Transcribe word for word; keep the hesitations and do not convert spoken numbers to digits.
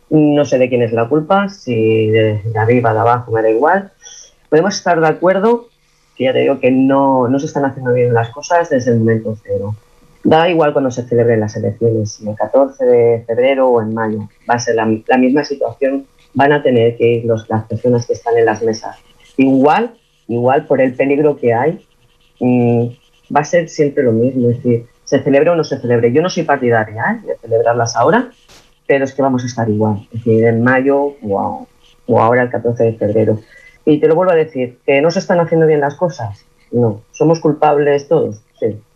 No sé de quién es la culpa, si de, de arriba, de abajo, me da igual. Podemos estar de acuerdo, que ya te digo que no, no se están haciendo bien las cosas desde el momento cero. Da igual cuando se celebren las elecciones, si el catorce de febrero o en mayo, va a ser la, la misma situación, van a tener que ir los, las personas que están en las mesas. Igual, igual por el peligro que hay, mmm, va a ser siempre lo mismo, es decir, se celebre o no se celebre. Yo no soy partidaria ¿eh? de celebrarlas ahora, pero es que vamos a estar igual, es decir, en mayo o, o ahora el catorce de febrero. Y te lo vuelvo a decir, ¿que no se están haciendo bien las cosas? No. ¿Somos culpables todos? Sí.